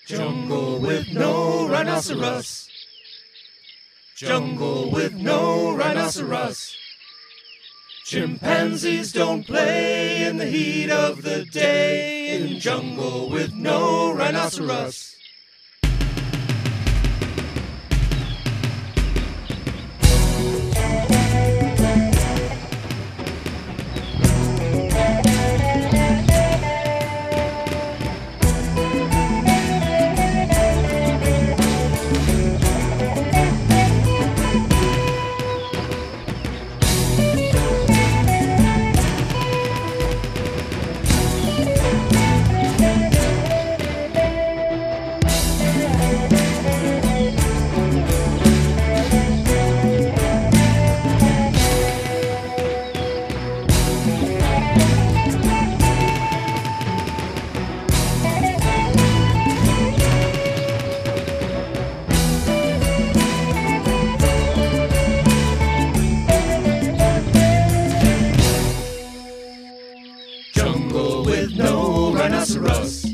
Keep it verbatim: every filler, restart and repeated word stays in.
Jungle with no rhinoceros. Jungle with no rhinoceros. Chimpanzees don't play in the heat of the day in jungle with no rhinoceros. Jungle with no rhinoceros.